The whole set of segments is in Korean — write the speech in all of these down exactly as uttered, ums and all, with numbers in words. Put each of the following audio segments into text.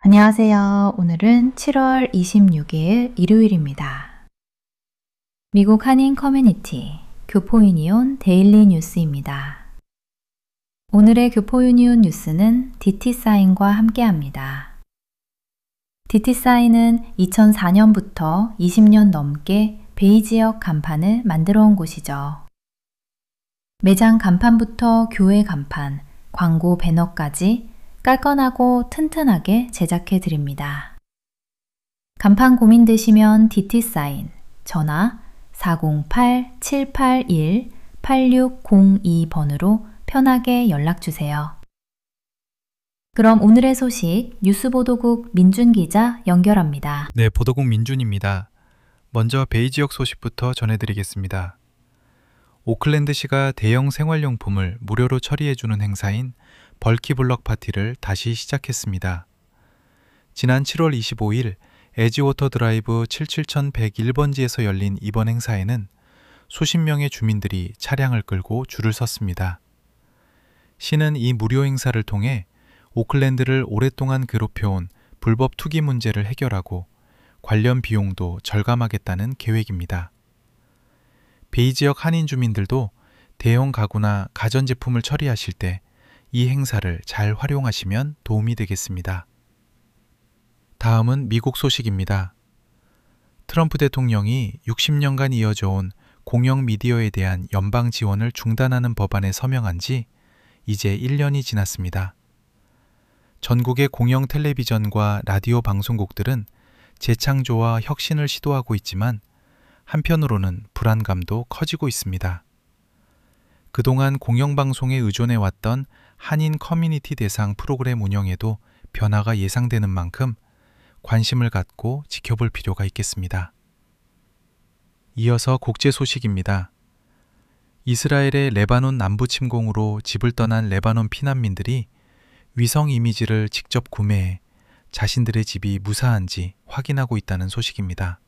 안녕하세요. 오늘은 칠월 이십육일 일요일입니다. 미국 한인 커뮤니티 교포유니온 데일리 뉴스입니다. 오늘의 교포유니온 뉴스는 디티사인과 함께합니다. 디티사인은 이천사년부터 이십 년 넘게 베이 지역 간판을 만들어 온 곳이죠. 매장 간판부터 교회 간판, 광고 배너까지 깔끔하고 튼튼하게 제작해 드립니다. 간판 고민되시면 디티사인, 전화 사공팔 칠팔일 팔육공이 번으로 편하게 연락주세요. 그럼 오늘의 소식 뉴스보도국 민준 기자 연결합니다. 네, 보도국 민준입니다. 먼저 베이 지역 소식부터 전해드리겠습니다. 오클랜드시가 대형 생활용품을 무료로 처리해주는 행사인 벌키블럭 파티를 다시 시작했습니다. 지난 칠월 이십오일 에지워터 드라이브 칠칠천백일 번지에서 열린 이번 행사에는 수십 명의 주민들이 차량을 끌고 줄을 섰습니다. 시는 이 무료 행사를 통해 오클랜드를 오랫동안 괴롭혀온 불법 투기 문제를 해결하고 관련 비용도 절감하겠다는 계획입니다. 베이 지역 한인 주민들도 대형 가구나 가전제품을 처리하실 때 이 행사를 잘 활용하시면 도움이 되겠습니다. 다음은 미국 소식입니다. 트럼프 대통령이 육십 년간 이어져 온 공영 미디어에 대한 연방 지원을 중단하는 법안에 서명한 지 이제 일 년이 지났습니다. 전국의 공영 텔레비전과 라디오 방송국들은 재창조와 혁신을 시도하고 있지만 한편으로는 불안감도 커지고 있습니다. 그동안 공영방송에 의존해왔던 한인 커뮤니티 대상 프로그램 운영에도 변화가 예상되는 만큼 관심을 갖고 지켜볼 필요가 있겠습니다. 이어서 국제 소식입니다. 이스라엘의 레바논 남부 침공으로 집을 떠난 레바논 피난민들이 위성 이미지를 직접 구매해 자신들의 집이 무사한지 확인하고 있다는 소식입니다.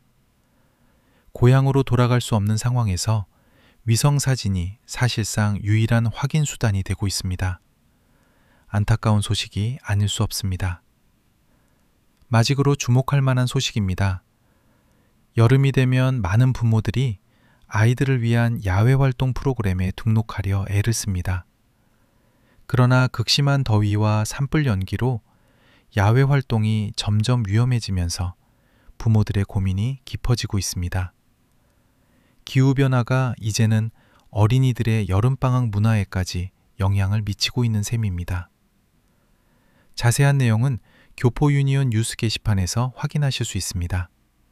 고향으로 돌아갈 수 없는 상황에서 위성 사진이 사실상 유일한 확인 수단이 되고 있습니다. 안타까운 소식이 아닐 수 없습니다. 마지막으로 주목할 만한 소식입니다. 여름이 되면 많은 부모들이 아이들을 위한 야외 활동 프로그램에 등록하려 애를 씁니다. 그러나 극심한 더위와 산불 연기로 야외 활동이 점점 위험해지면서 부모들의 고민이 깊어지고 있습니다. 기후변화가 이제는 어린이들의 여름방학 문화에까지 영향을 미치고 있는 셈입니다. 자세한 내용은 교포유니온 뉴스 게시판에서 확인하실 수 있습니다.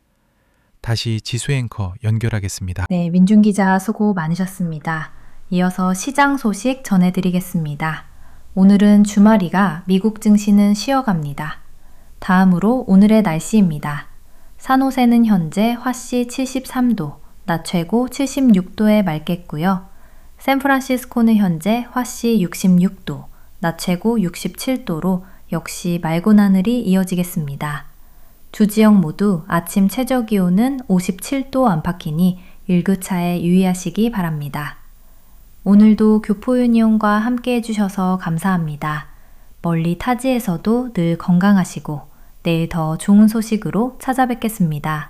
다시 지수 앵커 연결하겠습니다. 네, 민준 기자 수고 많으셨습니다. 이어서 시장 소식 전해드리겠습니다. 오늘은 주말이가 미국 증시는 쉬어갑니다. 다음으로 오늘의 날씨입니다. 산호세는 현재 화씨 칠십삼도, 낮 최고 칠십육도에 맑겠고요. 샌프란시스코는 현재 화씨 육십육도, 낮 최고 육십칠도로 역시 맑은 하늘이 이어지겠습니다. 두 지역 모두 아침 최저기온은 오십칠도 안팎이니 일교차에 유의하시기 바랍니다. 오늘도 교포유니온과 함께 해주셔서 감사합니다. 멀리 타지에서도 늘 건강하시고 내일 더 좋은 소식으로 찾아뵙겠습니다.